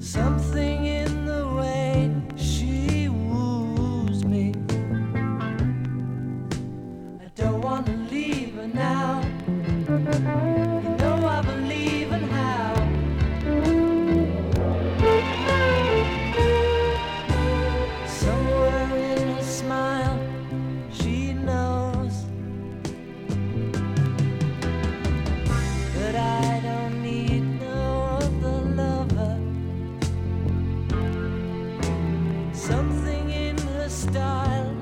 Something in the way she woos me. I don't want to leave her now. You know I believe in how. Somewhere in her smile, she knows that I don't need no other lover. Something in her style